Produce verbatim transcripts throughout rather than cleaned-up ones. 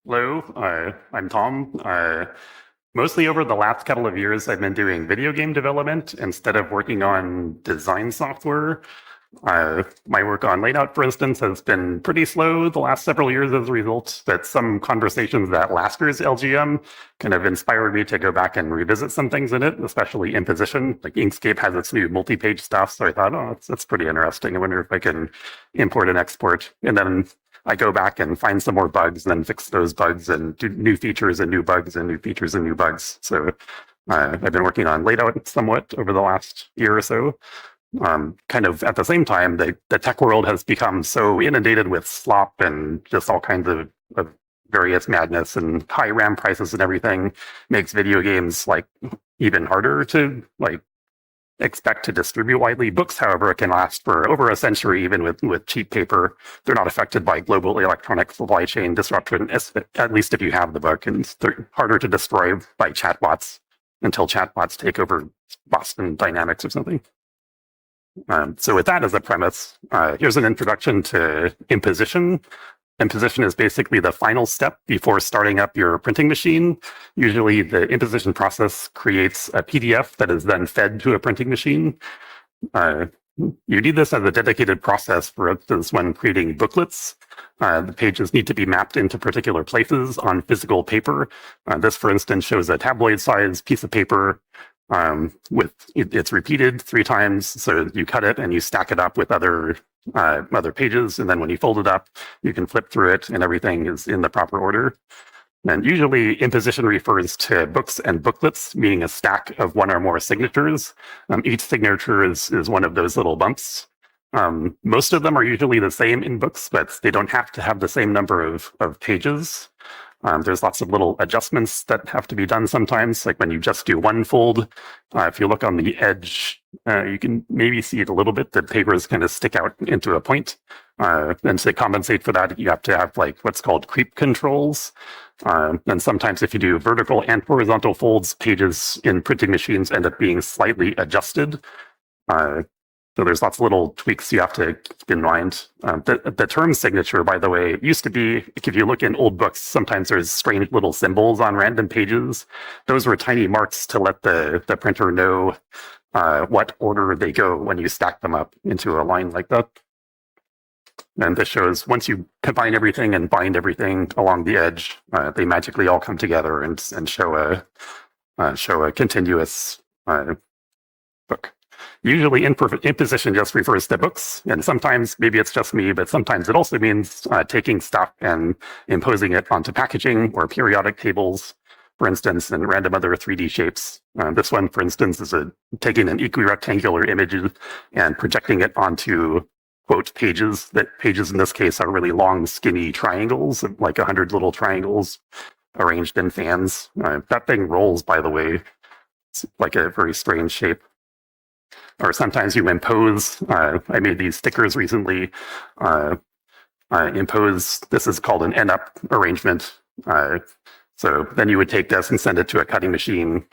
Hello, uh, I'm Tom. Uh, mostly over the last couple of years, I've been doing video game development instead of working on design software. Uh, my work on layout, for instance, has been pretty slow the last several years as a result, but some conversations at last year's L G M kind of inspired me to go back and revisit some things in it, especially imposition. Like Inkscape has its new multi-page stuff, so I thought, oh, that's, that's pretty interesting. I wonder if I can import and export. And then I go back and find some more bugs and then fix those bugs and do new features and new bugs and new features and new bugs. So uh, I've been working on layout somewhat over the last year or so. Um, kind of at the same time, the, the tech world has become so inundated with slop and just all kinds of, of various madness, and high RAM prices and everything makes video games like even harder to like expect to distribute widely. Books, however, can last for over a century even with, with cheap paper. They're not affected by global electronic supply chain disruption, at least if you have the book, and they're harder to destroy by chatbots until chatbots take over Boston Dynamics or something. Um, so with that as a premise, uh, here's an introduction to imposition. Imposition is basically the final step before starting up your printing machine. Usually the imposition process creates a P D F that is then fed to a printing machine. Uh, you need this as a dedicated process, for instance, when creating booklets. Uh, the pages need to be mapped into particular places on physical paper. Uh, this, for instance, shows a tabloid-sized piece of paper um, with it, it's repeated three times. So you cut it and you stack it up with other uh, other pages, and then when you fold it up, you can flip through it, and everything is in the proper order. And usually, imposition refers to books and booklets, meaning a stack of one or more signatures. Um, each signature is is one of those little bumps. Um, most of them are usually the same in books, but they don't have to have the same number of of pages. Um, there's lots of little adjustments that have to be done sometimes, like when you just do one fold. Uh, if you look on the edge, uh, you can maybe see it a little bit. The papers kind of stick out into a point. Uh, and to compensate for that, you have to have like what's called creep controls. Uh, and sometimes if you do vertical and horizontal folds, pages in printing machines end up being slightly adjusted. Uh, So there's lots of little tweaks you have to keep in mind. Um, the, the term signature, by the way, used to be, if you look in old books, sometimes there's strange little symbols on random pages. Those were tiny marks to let the, the printer know uh, what order they go when you stack them up into a line like that. And this shows once you combine everything and bind everything along the edge, uh, they magically all come together and, and show a uh, show a continuous uh, book. Usually imposition just refers to books, and sometimes maybe it's just me, but sometimes it also means uh, taking stuff and imposing it onto packaging or periodic tables, for instance, and random other three D shapes. Uh, this one, for instance, is a, taking an equirectangular image and projecting it onto, quote, pages. That pages in this case are really long, skinny triangles, like a hundred little triangles arranged in fans. Uh, that thing rolls, by the way. It's like a very strange shape. Or sometimes you impose, uh, I made these stickers recently, uh, uh, impose, this is called an end-up arrangement. Uh, so then you would take this and send it to a cutting machine.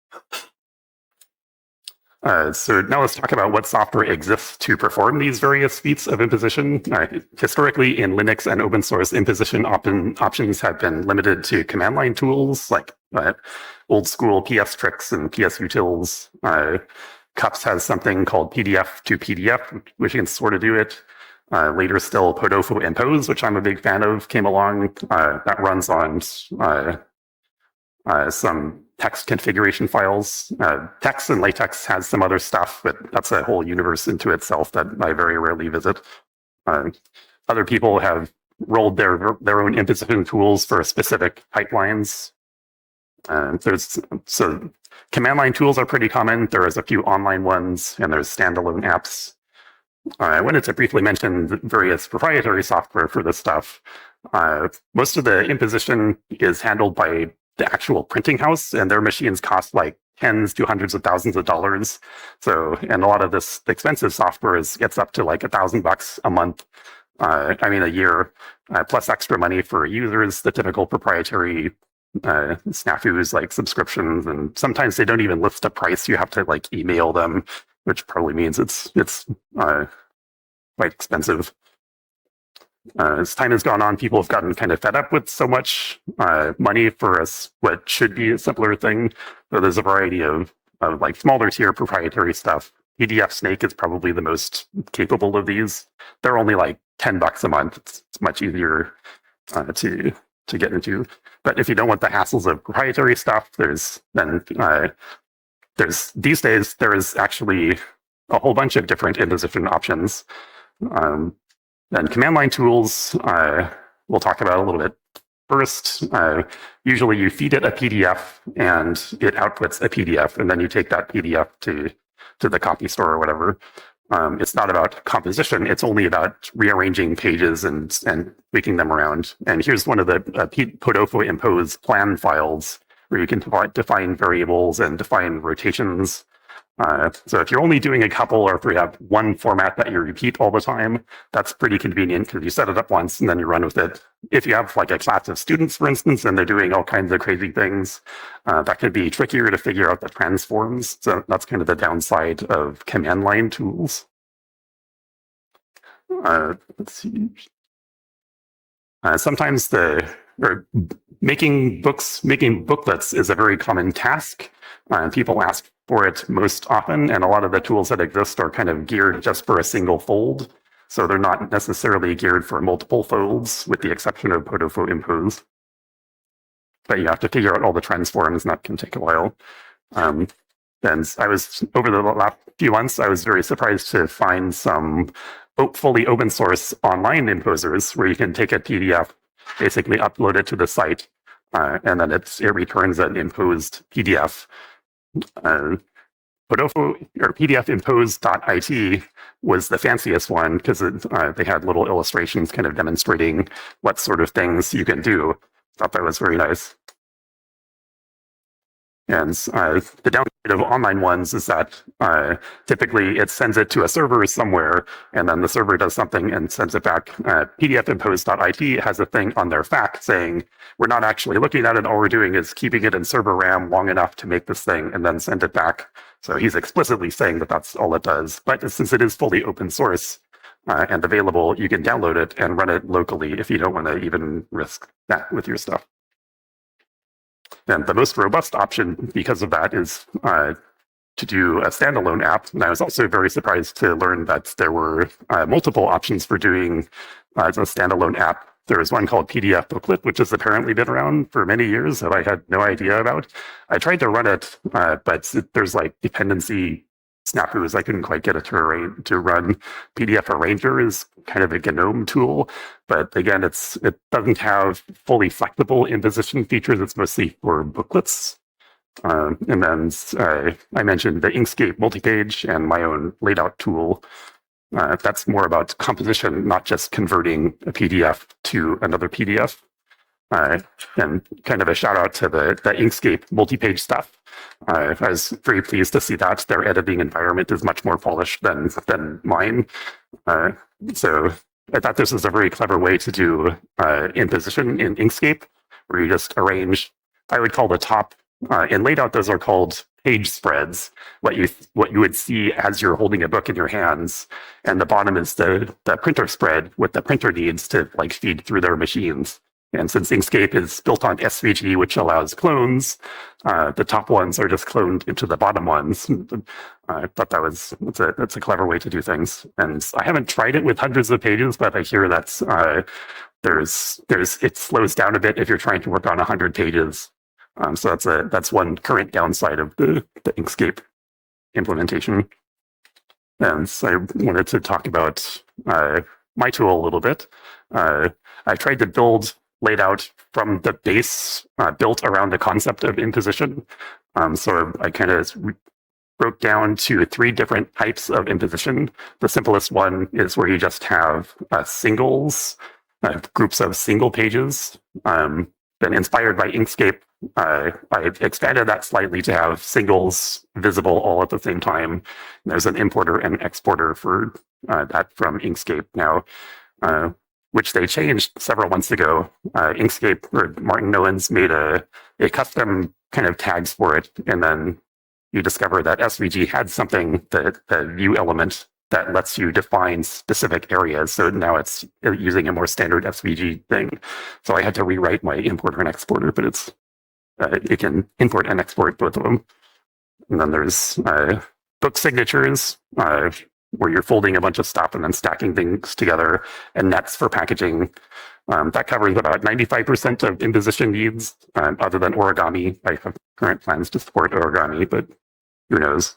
Uh, so now let's talk about what software exists to perform these various feats of imposition. Uh, historically, in Linux and open source, imposition op options have been limited to command line tools like uh, old school P S tricks and P S utils. Uh, Cups has something called P D F to P D F, which can sort of do it. Uh, later still, Podofo Impose, which I'm a big fan of, came along. Uh, that runs on uh, uh, some text configuration files. Uh, text and LaTeX has some other stuff, but that's a whole universe into itself that I very rarely visit. Uh, other people have rolled their their own imposition tools for specific pipelines. Uh, there's so command line tools are pretty common. There's a few online ones, and there's standalone apps. Uh, I wanted to briefly mention various proprietary software for this stuff. Uh, most of the imposition is handled by the actual printing house, and their machines cost like tens to hundreds of thousands of dollars. So, and a lot of this expensive software is gets up to like a thousand bucks a month. Uh, I mean, a year, uh, plus extra money for users. The typical proprietary uh, snafus like subscriptions, and sometimes they don't even list a price. You have to like email them, which probably means it's it's uh, quite expensive. Uh, as time has gone on, people have gotten kind of fed up with so much uh, money for us, what should be a simpler thing. So there's a variety of, of like smaller tier proprietary stuff. P D F Snake is probably the most capable of these. They're only like ten bucks a month. It's, it's much easier uh, to to get into. But if you don't want the hassles of proprietary stuff, there's then uh, there's these days there is actually a whole bunch of different imposition options. Um, and command line tools, uh, we'll talk about a little bit first. Uh, usually you feed it a P D F and it outputs a P D F, and then you take that P D F to, to the copy store or whatever. Um, it's not about composition. It's only about rearranging pages and, and tweaking them around. And here's one of the uh, Podofo impose plan files where you can define variables and define rotations. Uh, so if you're only doing a couple, or if you have one format that you repeat all the time, that's pretty convenient because you set it up once and then you run with it. If you have like a class of students, for instance, and they're doing all kinds of crazy things, uh, that can be trickier to figure out the transforms. So that's kind of the downside of command line tools. Uh, let's see. Uh, sometimes the or making books, making booklets is a very common task. Uh, people ask for it most often, and a lot of the tools that exist are kind of geared just for a single fold. So they're not necessarily geared for multiple folds, with the exception of Podofo impose. But you have to figure out all the transforms, and that can take a while. Um, and I was, over the last few months, I was very surprised to find some fully open source online imposers where you can take a P D F, basically upload it to the site, uh, and then it's, it returns an imposed P D F. Uh, Podofo or P D F impose dot I T was the fanciest one because uh, they had little illustrations kind of demonstrating what sort of things you can do. Thought that was very nice. And uh, the downside of online ones is that uh, typically it sends it to a server somewhere, and then the server does something and sends it back. Uh, P D F impose dot I T has a thing on their F A Q saying, we're not actually looking at it, all we're doing is keeping it in server RAM long enough to make this thing and then send it back. So he's explicitly saying that that's all it does. But since it is fully open source uh, and available, you can download it and run it locally if you don't want to even risk that with your stuff. And the most robust option because of that is uh, to do a standalone app. And I was also very surprised to learn that there were uh, multiple options for doing uh, a standalone app. There is one called P D F Booklet, which has apparently been around for many years that I had no idea about. I tried to run it, uh, but it, there's like dependency snafus. I couldn't quite get it to, arrange, to run. P D F Arranger is kind of a GNOME tool, but again, it's it doesn't have fully flexible imposition features. It's mostly for booklets. Um, and then uh, I mentioned the Inkscape multipage and my own layout tool. Uh, that's more about composition, not just converting a P D F to another P D F. Uh, and kind of a shout out to the, the Inkscape multi-page stuff. Uh, I was very pleased to see that their editing environment is much more polished than, than mine. Uh, so I thought this was a very clever way to do uh, imposition in Inkscape, where you just arrange, I would call the top, uh, in layout, those are called page spreads, what you what you would see as you're holding a book in your hands. And the bottom is the, the printer spread, what the printer needs to like feed through their machines. And since Inkscape is built on S V G, which allows clones, uh, the top ones are just cloned into the bottom ones. I thought that was that's a that's a clever way to do things. And I haven't tried it with hundreds of pages, but I hear that's uh, there's there's it slows down a bit if you're trying to work on a hundred pages. Um, so that's a that's one current downside of the, the Inkscape implementation. And so I wanted to talk about uh, my tool a little bit. Uh, I tried to build laid out from the base uh, built around the concept of imposition. Um, so I kind of broke down to three different types of imposition. The simplest one is where you just have uh, singles, uh, groups of single pages. Um, then inspired by Inkscape, uh, I expanded that slightly to have singles visible all at the same time. There's an importer and exporter for uh, that from Inkscape now. Uh, which they changed several months ago. Uh, Inkscape, or Martin Nowens, made a, a custom kind of tags for it, and then you discover that S V G had something, that the view element that lets you define specific areas. So now it's using a more standard S V G thing. So I had to rewrite my importer and exporter, but it's uh, it can import and export both of them. And then there's uh, book signatures, uh, where you're folding a bunch of stuff and then stacking things together, and nets for packaging. Um, that covers about ninety-five percent of imposition needs, uh, other than origami. I have current plans to support origami, but who knows?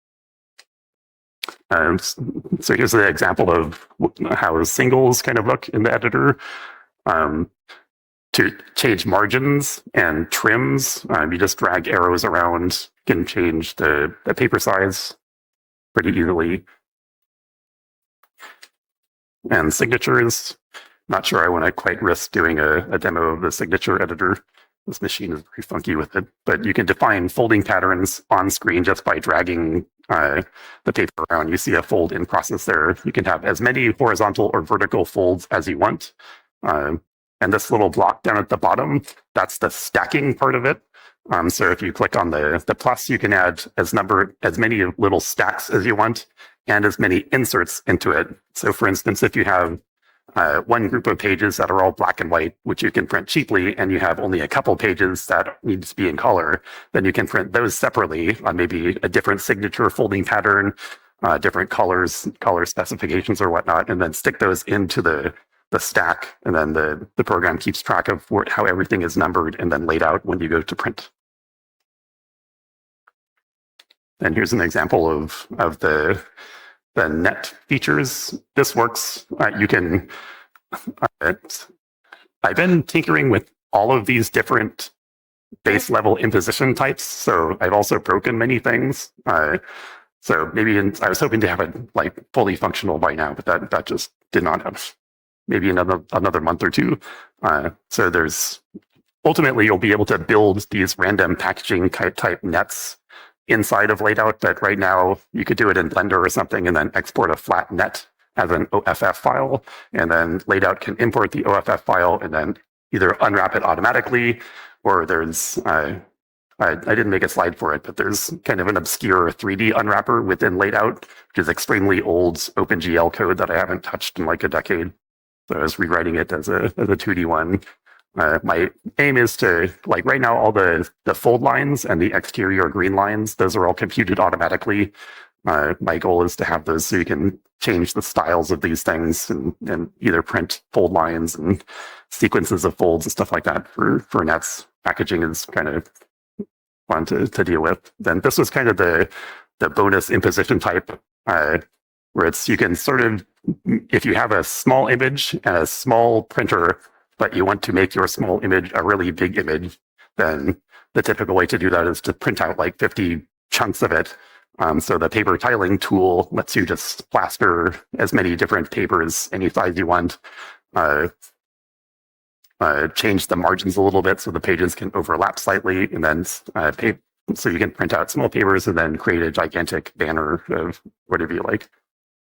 Um, so here's an example of how singles kind of look in the editor. Um, to change margins and trims, um, you just drag arrows around, you can change the, the paper size pretty easily. And signatures, not sure I want to quite risk doing a, a demo of the signature editor. This machine is very funky with it, but you can define folding patterns on screen just by dragging uh, the paper around. You see a fold in process there. You can have as many horizontal or vertical folds as you want. Uh, and this little block down at the bottom, that's the stacking part of it. Um, so if you click on the, the plus, you can add as number as many little stacks as you want and as many inserts into it. So for instance, if you have Uh, one group of pages that are all black and white, which you can print cheaply, and you have only a couple pages that need to be in color, then you can print those separately on maybe a different signature folding pattern, uh, different colors, color specifications or whatnot, and then stick those into the the stack, and then the, the program keeps track of where, how everything is numbered and then laid out when you go to print. And here's an example of, of the the net features. This works. Uh, you can, uh, I've been tinkering with all of these different base level imposition types. So I've also broken many things. Uh, so maybe in, I was hoping to have it like fully functional by now, but that, that just did not have maybe another, another month or two. Uh, so there's, ultimately you'll be able to build these random packaging type, type nets inside of Layout, that right now you could do it in Blender or something and then export a flat net as an O F F file, and then Layout can import the O F F file and then either unwrap it automatically, or there's, uh, I, I didn't make a slide for it, but there's kind of an obscure three D unwrapper within Layout, which is extremely old OpenGL code that I haven't touched in like a decade. So I was rewriting it as a, as a two D one. Uh, my aim is to, like right now, all the, the fold lines and the exterior green lines, those are all computed automatically. Uh, my goal is to have those so you can change the styles of these things and, and either print fold lines and sequences of folds and stuff like that for, for nets. Packaging is kind of fun to, to deal with. Then this was kind of the, the bonus imposition type, uh, where it's, you can sort of, if you have a small image and a small printer, but you want to make your small image a really big image, then the typical way to do that is to print out like fifty chunks of it. Um, so the paper tiling tool lets you just plaster as many different papers, any size you want, uh, uh, change the margins a little bit so the pages can overlap slightly, and then uh, pay, so you can print out small papers and then create a gigantic banner of whatever you like.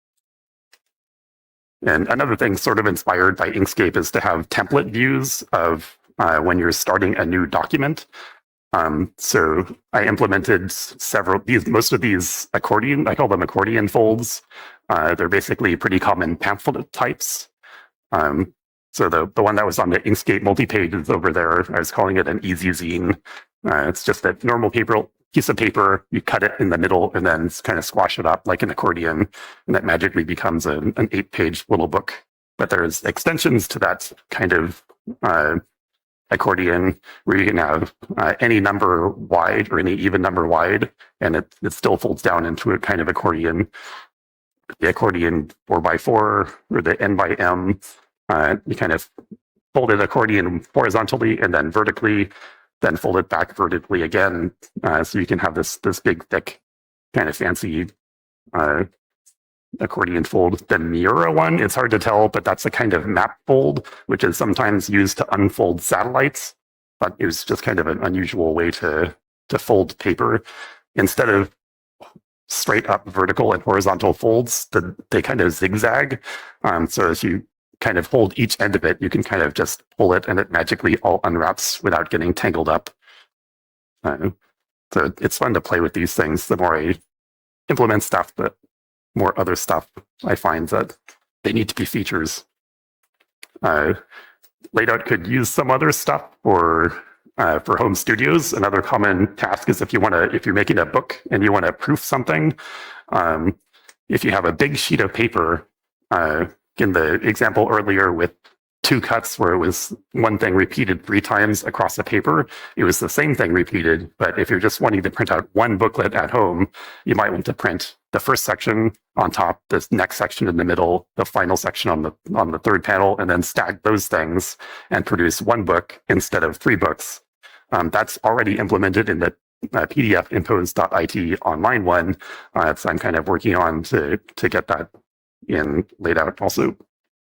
And another thing sort of inspired by Inkscape is to have template views of uh, when you're starting a new document. Um, so I implemented several, these, most of these accordion, I call them accordion folds. Uh, they're basically pretty common pamphlet types. Um, so the, the one that was on the Inkscape multi-page is over there. I was calling it an easy zine. Uh, it's just a normal paper, piece of paper, you cut it in the middle and then kind of squash it up like an accordion, and that magically becomes a, an eight-page little book. But there's extensions to that kind of uh, accordion where you can have uh, any number wide or any even number wide, and it, it still folds down into a kind of accordion. The accordion four by four or the N by M, uh, you kind of fold an accordion horizontally and then vertically, then fold it back vertically again, uh, so you can have this this big, thick, kind of fancy uh, accordion fold. The Miura one, it's hard to tell, but that's a kind of map fold, which is sometimes used to unfold satellites. But it was just kind of an unusual way to to fold paper. Instead of straight up vertical and horizontal folds, the, they kind of zigzag. Um, so as you kind of hold each end of it, you can kind of just pull it and it magically all unwraps without getting tangled up. Uh, so it's fun to play with these things. The more I implement stuff, the more other stuff, I find that they need to be features. Uh, Layout could use some other stuff for uh, for home studios. Another common task is if you want to, if you're making a book and you want to proof something, um, if you have a big sheet of paper, uh, in the example earlier with two cuts where it was one thing repeated three times across the paper, it was the same thing repeated. But if you're just wanting to print out one booklet at home, you might want to print the first section on top, the next section in the middle, the final section on the on the third panel, and then stack those things and produce one book instead of three books. Um, that's already implemented in the uh, P D F impose dot I T online one. Uh, so I'm kind of working on to to get that in laid out also.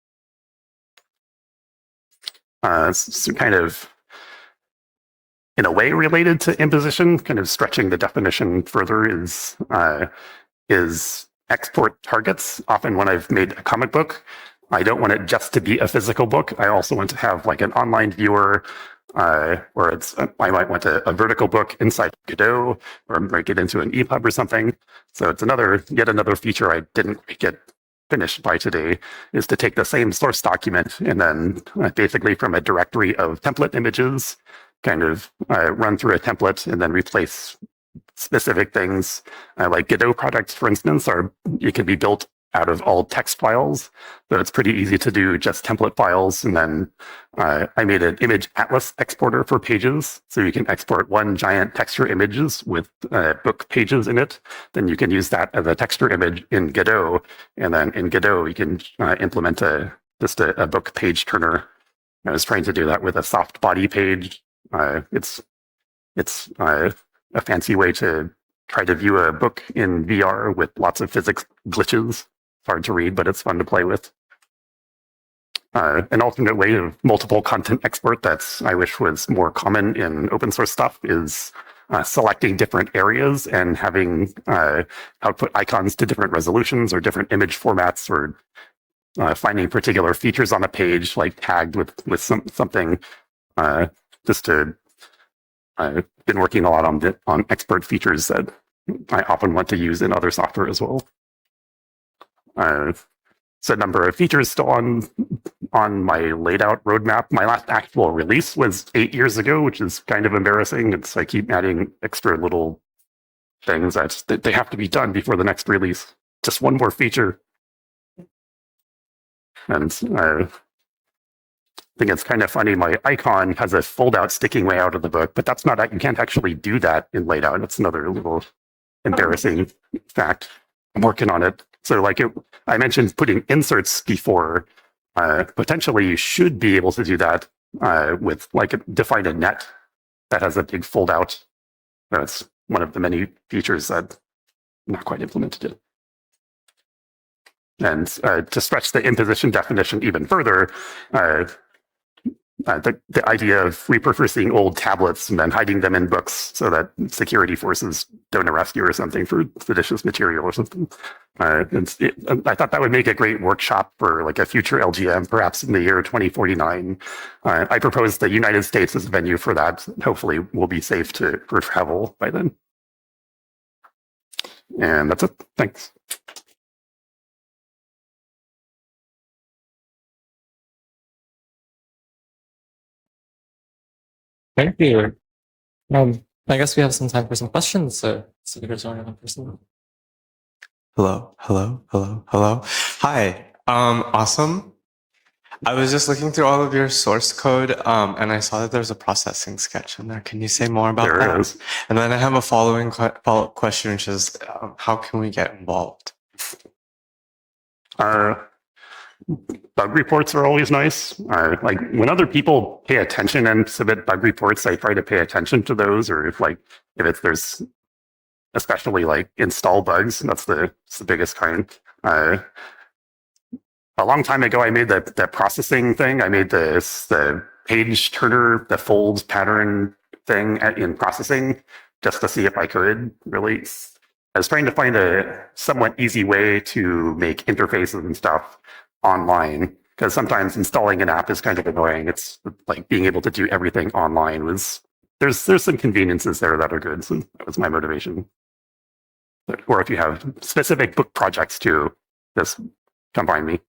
Uh, so kind of, in a way, related to imposition, kind of stretching the definition further is uh, is export targets. Often when I've made a comic book, I don't want it just to be a physical book. I also want to have like an online viewer, uh, or it's I might want a, a vertical book inside Godot, or break it into an E P U B or something. So it's another yet another feature I didn't get finished by today, is to take the same source document and then uh, basically from a directory of template images, kind of uh, run through a template and then replace specific things. Uh, like Godot products, for instance, are it can be built out of all text files, so it's pretty easy to do just template files. And then uh, I made an image atlas exporter for pages, so you can export one giant texture images with uh, book pages in it. Then you can use that as a texture image in Godot, and then in Godot you can uh, implement a just a, a book page turner. I was trying to do that with a soft body page. Uh, it's it's uh, a fancy way to try to view a book in V R with lots of physics glitches. It's hard to read, but it's fun to play with. Uh, an alternate way of multiple content export that's I wish was more common in open source stuff is uh, selecting different areas and having uh, output icons to different resolutions or different image formats, or uh, finding particular features on a page like tagged with with some something. Uh, just to I've been working a lot on the, on expert features that I often want to use in other software as well. Uh, so a number of features still on on my laid out roadmap. My last actual release was eight years ago, which is kind of embarrassing. It's I keep adding extra little things that, that they have to be done before the next release. Just one more feature. And uh, I think it's kind of funny. My icon has a fold out sticking way out of the book, but that's not, you can't actually do that in laid out. That's another little embarrassing fact. I'm working on it. So like it, I mentioned putting inserts before, uh, potentially you should be able to do that uh, with like a, define a net that has a big fold out. That's one of the many features that not quite implemented yet. And uh, to stretch the imposition definition even further, uh, Uh, the, the idea of repurposing old tablets and then hiding them in books so that security forces don't arrest you or something for seditious material or something. Uh, it's, it, I thought that would make a great workshop for like a future L G M, perhaps in the year twenty forty-nine. Uh, I propose the United States as a venue for that. Hopefully we'll be safe to for travel by then. And that's it. Thanks. Thank you. Um, I guess we have some time for some questions. So, so there's only one person. Hello, hello, hello, hello. Hi. Um, awesome. I was just looking through all of your source code, um, and I saw that there's a processing sketch in there. Can you say more about There that? it is. And then I have a following que- follow-up question, which is, um, how can we get involved? Uh, bug reports are always nice. Uh, like when other people pay attention and submit bug reports, I try to pay attention to those. Or if like if it's there's especially like install bugs, that's the, that's the biggest kind. Uh, a long time ago, I made the the processing thing. I made this the page turner, the fold pattern thing at, in processing just to see if I could really. I was trying to find a somewhat easy way to make interfaces and stuff online, because sometimes installing an app is kind of annoying. It's like being able to do everything online was there's there's some conveniences there that are good. So that was my motivation. or if you have specific book projects too, just come find me.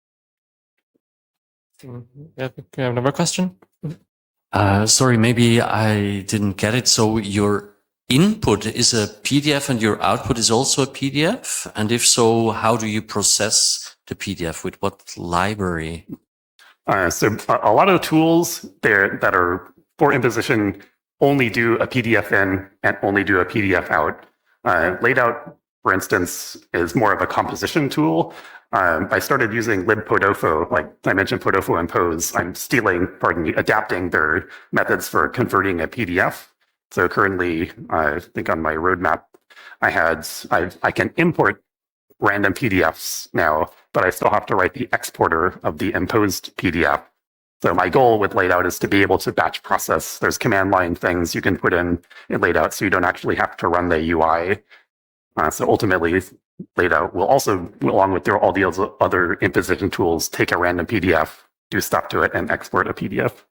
Mhm. Yeah, we have another question. Uh, sorry, maybe I didn't get it. So your input is a P D F and your output is also a P D F? And if so, how do you process the P D F? With what library? Uh, so a, a lot of tools there that are for imposition only do a P D F in and only do a P D F out. Uh, Layout, for instance, is more of a composition tool. Um, I started using libpodofo, like I mentioned, Podofo and Pose. I'm stealing, pardon me, adapting their methods for converting a P D F. So currently, I think on my roadmap, I had I, I can import random P D Fs now, but I still have to write the exporter of the imposed P D F. So my goal with Layout is to be able to batch process. There's command line things you can put in in Layout, so you don't actually have to run the U I. Uh, so ultimately, Layout will also, along with their, all the other imposition tools, take a random P D F, do stuff to it, and export a P D F.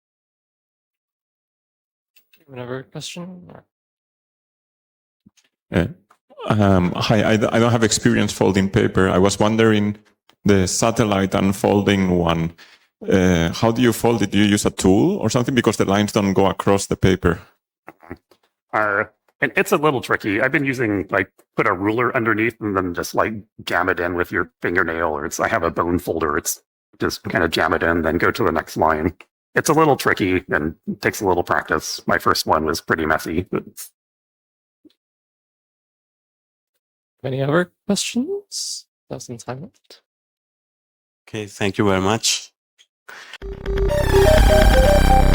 Another question. Uh, um, hi, I, d- I don't have experience folding paper. I was wondering the satellite unfolding one. Uh, how do you fold it? Do you use a tool or something? Because the lines don't go across the paper. Uh, and it's a little tricky. I've been using like put a ruler underneath and then just like jam it in with your fingernail, or it's I have a bone folder. It's just kind of jam it in, then go to the next line. It's a little tricky and takes a little practice. My first one was pretty messy. But Any other questions? Have some time left. Okay, thank you very much.